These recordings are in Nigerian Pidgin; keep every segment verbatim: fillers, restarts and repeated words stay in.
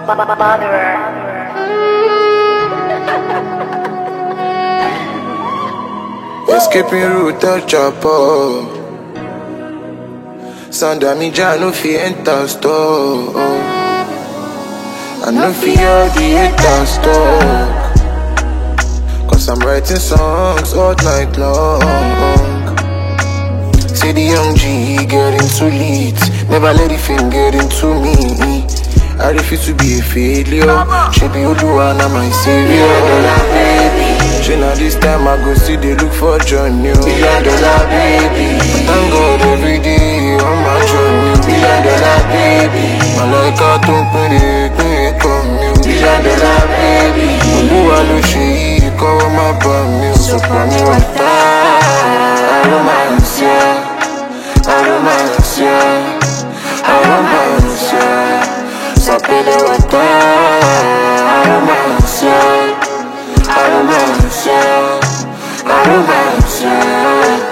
Escaping route touch up. Sound of me ja no fi enter store. I no fi all the haters talk, cause I'm writing songs all night long. Say the young G getting too lit, never let the fame get into me. I refuse to be a failure. She be Oluwa na my savior. Billion dollar baby. She now this time I go see they look for John New. Billion dollar baby. Thank God every day on my journey. Billion dollar baby. I like how to put it, it come you. Billion dollar baby. Oluwa lo she call my bami. So for me what I romance ya, I romance ya, I romance ya. Sapele wata, aromancia, aromancia, aromancia.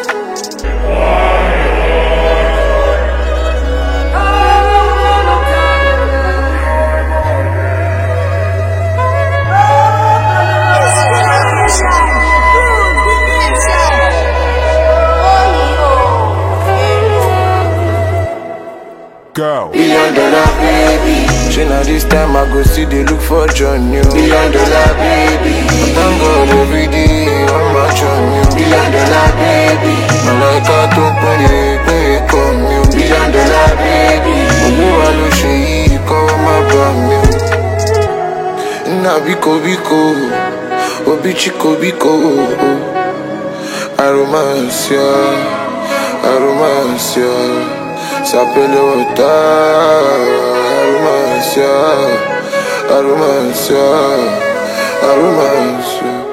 Go. Billion dollar baby. She now this time I go see they look for John New. Billion dollar baby. Thank God every day on my journey. Billion dollar baby. I like how to put it, it come you. Billion dollar baby. Oluwa lo she call my bami. Na biko biko, obi chiko biko. Aromancia, aromancia. Sapele wata, aromancia, aromancia, aromancia.